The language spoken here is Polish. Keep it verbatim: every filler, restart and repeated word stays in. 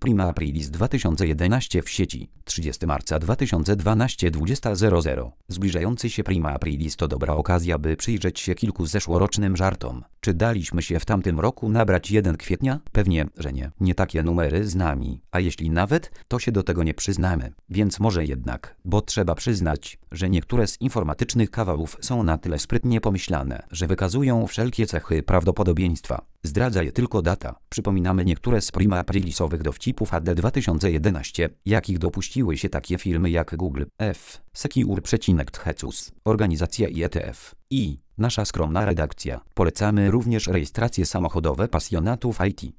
Prima Aprilis dwa tysiące jedenaście w sieci. trzydziestego marca dwa tysiące dwunastego dwudziesta zero zero. Zbliżający się Prima Aprilis to dobra okazja, by przyjrzeć się kilku zeszłorocznym żartom. Czy daliśmy się w tamtym roku nabrać pierwszego kwietnia? Pewnie, że nie. Nie takie numery z nami. A jeśli nawet, to się do tego nie przyznamy. Więc może jednak, bo trzeba przyznać, że niektóre z informatycznych kawałów są na tyle sprytnie pomyślane, że wykazują wszelkie cechy prawdopodobieństwa. Zdradza je tylko data. Przypominamy niektóre z Prima Aprilisowych dowcipów A D dwa tysiące jedenaście, jakich dopuściły się takie firmy jak Google, F, Secure przecinek Tchecus, organizacja I E T F i nasza skromna redakcja. Polecamy również rejestracje samochodowe pasjonatów I T.